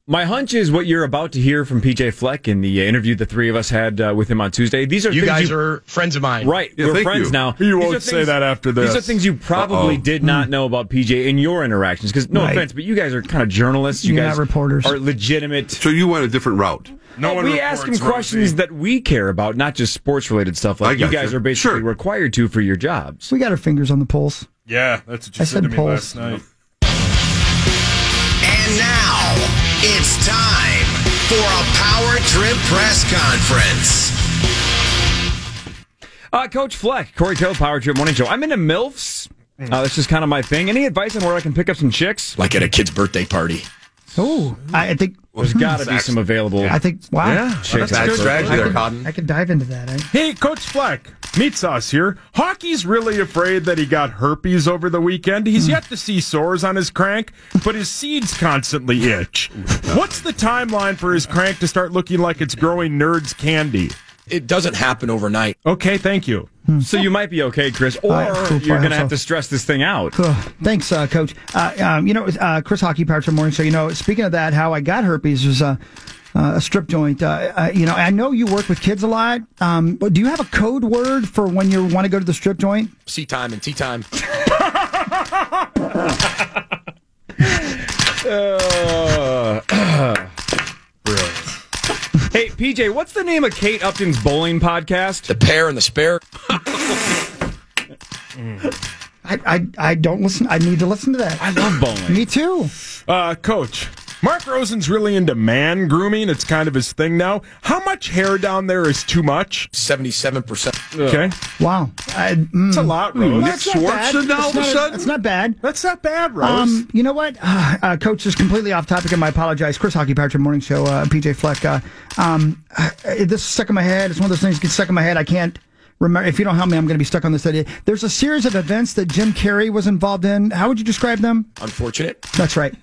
My hunch is what you're about to hear from PJ Fleck in the interview the three of us had with him on Tuesday. These are you things guys are friends of mine. Right, Yeah, we're friends now. You won't say that after this. These are things you probably did not know about PJ in your interactions. Because, no offense, but you guys are kind of journalists. You You're guys not reporters. are legitimate. So you went a different route. No one we ask him reports questions that we care about, not just sports-related stuff like you guys are basically required to for your jobs. We got our fingers on the pulse. Yeah, that's what you I said to said me pulse. last night. And now, it's time for a Power Trip press conference. Coach Fleck, Corey Taylor, Power Trip Morning Show. I'm into MILFs. That's just kind of my thing. Any advice on where I can pick up some chicks? Like at a kid's birthday party. Oh, I think there's got to be some available. I think. Wow, Yeah, chicks. that's a good strategy there, Cotton. I could dive into that. Hey, Coach Fleck, meet sauce here. Hockey's really afraid that he got herpes over the weekend. He's yet to see sores on his crank, but his seeds constantly itch. What's the timeline for his crank to start looking like it's growing nerds candy? It doesn't happen overnight. Okay, thank you. So you might be okay, Chris, or you're going to have to stress this thing out. Thanks, Coach. Chris Hockey, Power Trip Morning Show. Speaking of that, how I got herpes was a strip joint. I know you work with kids a lot. But do you have a code word for when you want to go to the strip joint? C time and tea time. Brilliant. Hey, PJ, what's the name of Kate Upton's bowling podcast? The Pear and the Spare. I don't listen. I need to listen to that. I love bowling. Me too. Coach, Mark Rosen's really into man grooming. It's kind of his thing now. How much hair down there is too much? 77%. Okay. Wow. It's a lot, Rose. Nick Swartzen now all of a sudden? It's not bad. That's not bad, Rose. You know what? Coach is completely off topic, and I apologize. Chris Hockey, Power Trip Morning Show, PJ Fleck. This is stuck in my head. It's one of those things that gets stuck in my head. I can't remember. If you don't help me, I'm going to be stuck on this idea. There's a series of events that Jim Carrey was involved in. How would you describe them? Unfortunate. That's right.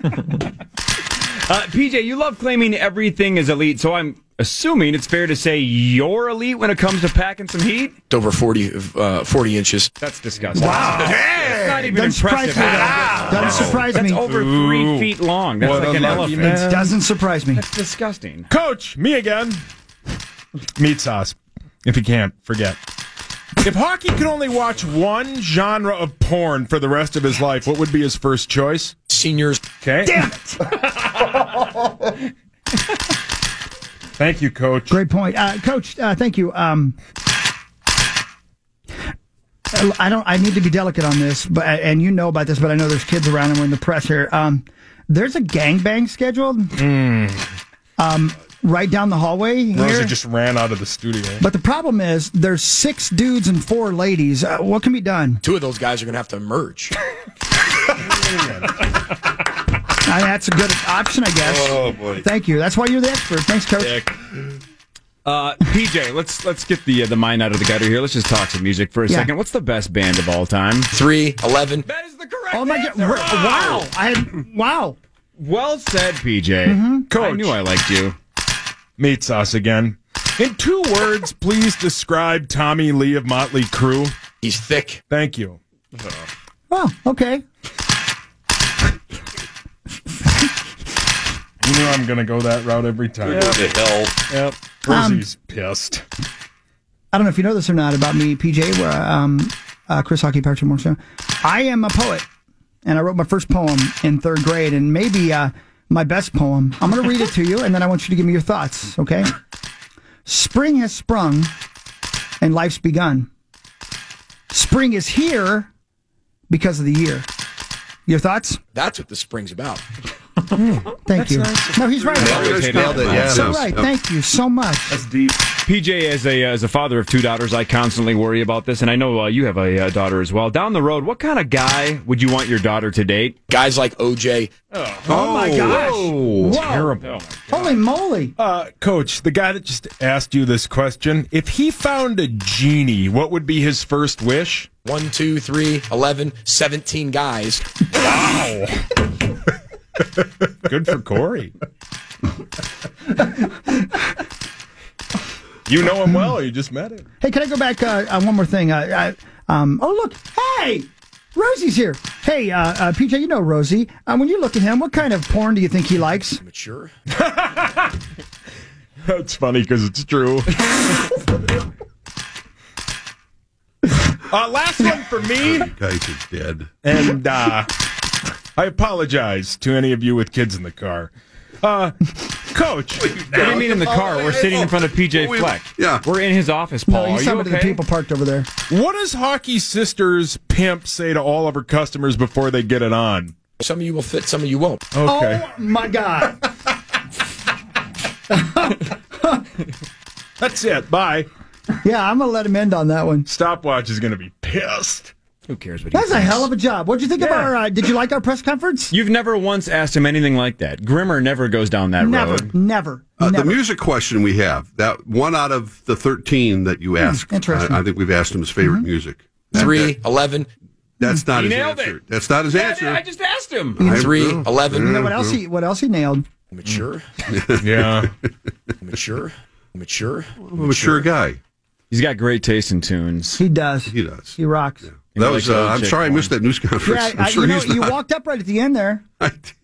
PJ, you love claiming everything is elite, so I'm assuming it's fair to say you're elite when it comes to packing some heat? It's over 40 inches. That's disgusting. Wow. That's not even impressive. Doesn't surprise me. That's over 3 feet long. That's What like a an lucky elephant. man. It doesn't surprise me. That's disgusting. Coach, me again. Meat sauce. If you can't, forget. If Hockey could only watch one genre of porn for the rest of his life, what would be his first choice? Seniors. Okay. Damn it. Thank you, Coach. Great point. Coach, thank you. I need to be delicate on this, but and you know about this, but I know there's kids around and we're in the press here. There's a gangbang scheduled. Right down the hallway here. Rosa just ran out of the studio. But the problem is there's 6 dudes and 4 ladies. What can be done? 2 of those guys are going to have to merge. That's a good option, I guess. Oh, boy. Thank you. That's why you're the expert. Thanks, Coach. PJ, let's get the mind out of the gutter here. Let's just talk some music for a second. What's the best band of all time? 3-11. That is the correct Oh my answer. God! Wow! Well said, PJ. Coach. I knew I liked you. Meat sauce again. In 2 words, please describe Tommy Lee of Motley Crue. He's thick. Thank you. Oh, okay. You knew I'm going to go that route every time. What the hell? Yep. Rosie's pissed. I don't know if you know this or not about me, PJ. Where Chris Hockey, Power Trip Morning Show. I am a poet, and I wrote my first poem in 3rd grade, and maybe my best poem. I'm going to read it to you, and then I want you to give me your thoughts, okay? Spring has sprung, and life's begun. Spring is here because of the year. Your thoughts? That's what the spring's about. Thank you. nice. No, he's right. Nailed it. Yeah. So right. Thank you so much. That's deep. PJ, as a father of 2 daughters, I constantly worry about this, and I know you have a daughter as well. Down the road, what kind of guy would you want your daughter to date? Guys like OJ. Oh my gosh. Whoa. Terrible. Holy moly. Coach, the guy that just asked you this question, if he found a genie, what would be his first wish? 1, 2, 3, 11, 17 guys. Wow. Good for Corey. You know him well, or you just met him. Hey, can I go back one more thing? Oh, look. Hey! Rosie's here. Hey, PJ, you know Rosie. When you look at him, what kind of porn do you think he likes? Mature. That's funny because it's true. Last one for me. Guys are dead. And I apologize to any of you with kids in the car. Coach. What do you mean in the car? We're sitting in front of PJ Fleck. Yeah. We're in his office, Paul. No, he's Are you talking to the okay? people parked over there. What does Hockey Sisters Pimp say to all of her customers before they get it on? Some of you will fit, some of you won't. Okay. Oh, my God. That's it. Bye. Yeah, I'm going to let him end on that one. Stopwatch is going to be pissed. Who cares what he That's a thinks? hell of a job. What'd you think of our, did you like our press conference? You've never once asked him anything like that. Grimmer never goes down that road. Never. The music question we have, that one out of the 13 that you asked, interesting. I think we've asked him his favorite music. 3, 11. That's not He his nailed answer. it. That's not his answer. I just asked him. 3, 11. You know what else he nailed? Mature. Yeah. Mature. Mature. I'm a mature guy. He's got great taste in tunes. He does. He does. He rocks. That He was. likes old I'm chick sorry I porn. missed that news conference. Yeah, I'm sure you he's not. walked up right at the end there. I